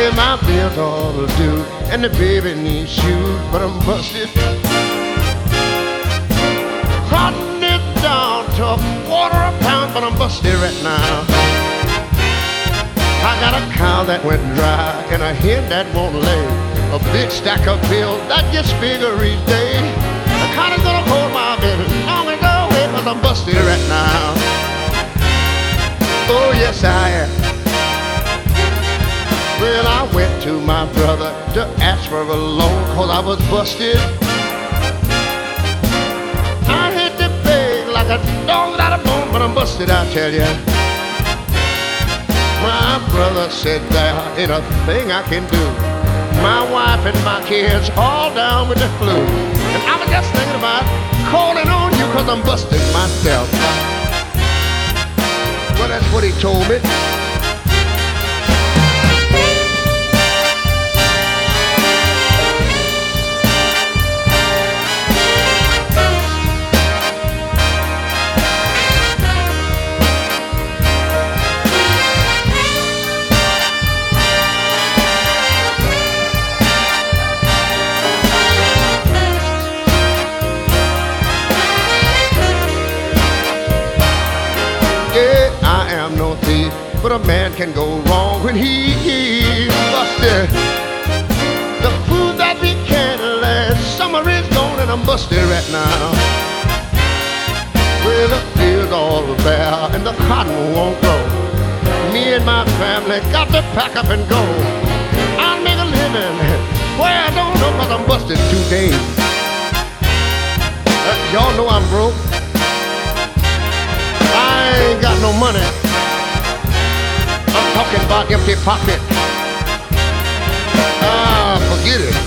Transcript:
Well, my bills all due, and the baby needs shoes, but I'm busted. Cotton it down to a quarter a pound, but I'm busted right now. I got a cow that went dry and a hen that won't lay. A big stack of bills that gets bigger each day. The cotton's gonna hold my baby long and go away, 'cause I'm busted right now. Oh yes I am. Well, I went to my brother to ask for a loan, 'cause I was busted. I hit the beg like a dog without a bone, but I'm busted, I tell ya. My brother said there ain't a thing I can do. My wife and my kids all down with the flu. And I was just thinking about calling on you, 'cause I'm busted myself. Well, that's what he told me. I am no thief, but a man can go wrong when he's busted. The food that we can't last, summer is gone and I'm busted right now. Well, the field's all bare and the cotton won't grow. Me and my family got to pack up and go. I'll make a living where I don't know, 'cause I'm busted today. Y'all know I'm broke. I ain't got no money. I'm talking about empty pocket. Ah, forget it.